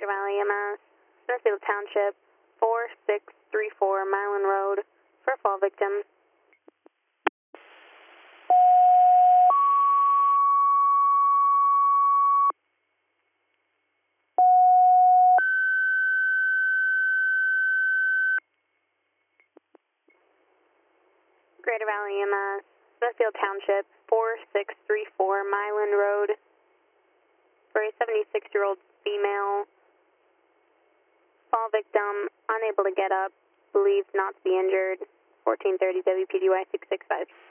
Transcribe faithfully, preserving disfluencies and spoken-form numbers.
Greater Valley E M S, Smithfield Township, four six three four Milan Road, for fall victim. Greater Valley E M S, Smithfield Township, four six three four Milan Road, for a seventy-six-year-old female. Fall victim, unable to get up, believed not to be injured. fourteen thirty W P D Y six six five.